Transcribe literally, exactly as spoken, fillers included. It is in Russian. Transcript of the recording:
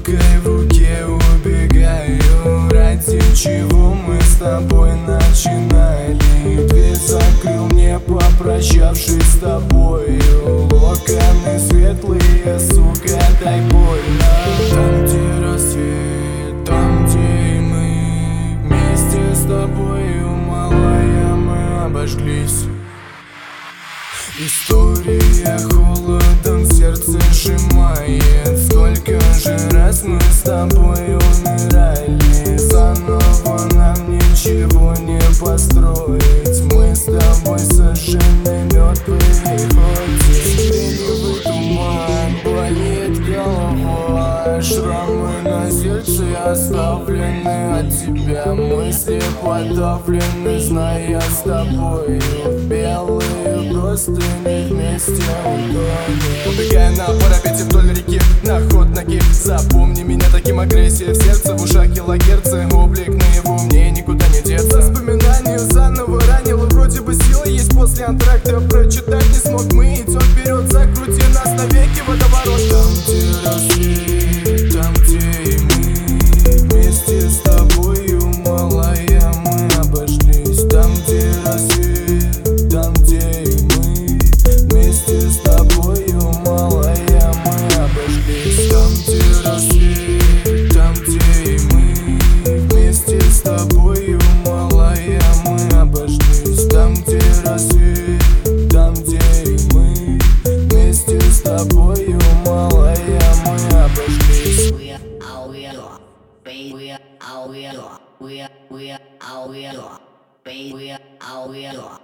вилкой в руке убегаю. Ради чего мы с тобой начинали? Дверь закрыл, не попрощавшись с тобою. Локоны светлые, сука, дай больно. Там, где рассвет, там, где и мы, вместе с тобою, малая, мы обожглись. История холодом сердце сжимает. Сколько же раз мы с тобой умирали. Заново нам ничего не построить. Мы с тобой сожжены, мертвые ходим. Сиреневый туман, болит голова. Шрамы на сердце оставлены от тебя. Мысли подавлены, зная с тобою. Белые простыни вместе утонем. Убегая на парапете вдоль реки, на ход ноги. Запомни меня таким, агрессия в сердце, в ушах килогерцы. Облик наяву, мне никуда не деться. Воспоминания заново ранило, вроде бы сила есть после антракта. Прочитать не смог, мы идем вперед, закрути нас навеки водоворот. Там, где рассвет, там, где и мы, вместе с тобою, малая, мы обошлись. Там, где рассвет, там, где и мы, вместе с тобою, малая, мы обошлись. Там, где рассвет, там, где и мы, вместе с тобою, малая, мы обошлись. Там, где рассвет, там, где и мы, вместе с тобою, малая, мы обошлись. We are, oh we are, baby we are, oh we are, we are, we are, oh we are, baby we are, oh we are.